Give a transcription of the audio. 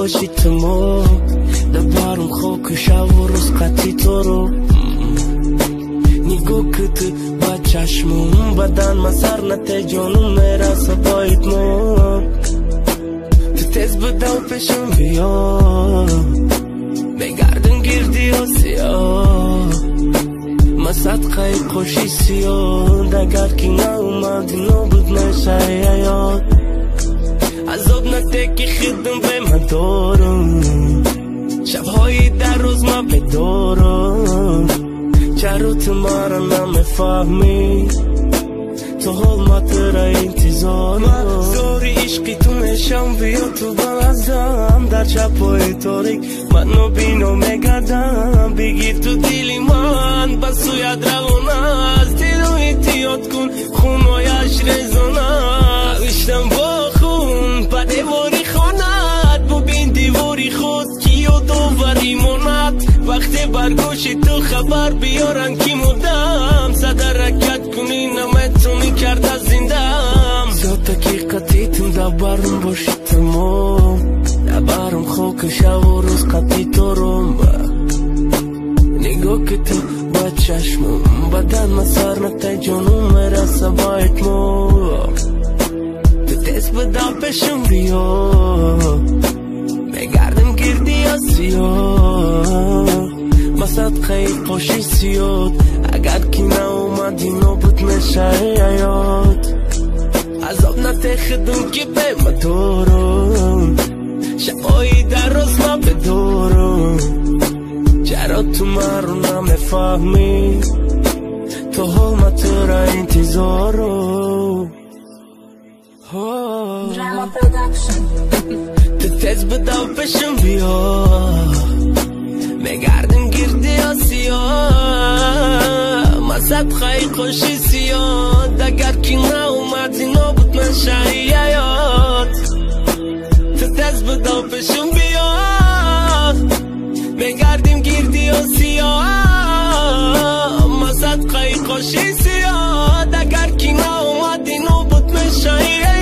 باشی تمام دبارم خوک شب و روز قطی تو رو نیگو کت با چشمون بدن مسر نته جانم میرسه با اتمام تو تز بدم پیشم بیا بگردن گردی و سیاه صدقه خوشی سیاد اگر که ناومدی نبود نشه یاد عذاب نده که خدم به من دارم شبهایی در روز ما بدارم چرا تو ما را نمیفهمی تو حال ما ترا انتظار زوری عشقی تو نشم بیا تو بلزم در چپای تاریک من نبینو میگردم بگیر تو دیلی من بس سوید روان است دیدو احتیاط کن خونایش رزانه نوشتم با خون پا دیواری خواند ببین دیواری خود کیو دووری ماند وقتی برگوشی تو خبر بیارن کی مردم صد حرکت کنی نمیتونی کرد از زندم زیاد حقیقتیتم دبرم باشی تمام دبرم خوک شب و روز قطی تو روم نگاه که تو با چشمم بدن مسر نته جانم میرسه با اتمام تو تست بدم پیشم بیا بگردم گردی یا سیاه صدقه پاشی سیاد اگر که ناومدی نبود میشه یاد عذاب نته خدم که به ما دارم شبایی در روز ما بدارم چرا تو من رو نمیفهمی تو حال ما ترا انتظارم تو تز بدم پیشم بیا بگردم گردی آسیا ما صدقه خوشی سیاد اگر که ناومدی نبود نشه یاد تو تز بدم پیشم بیا بگردیم گردی آسیا ما صدقه خوشی سیاد اگر که ناومدی نبود نشه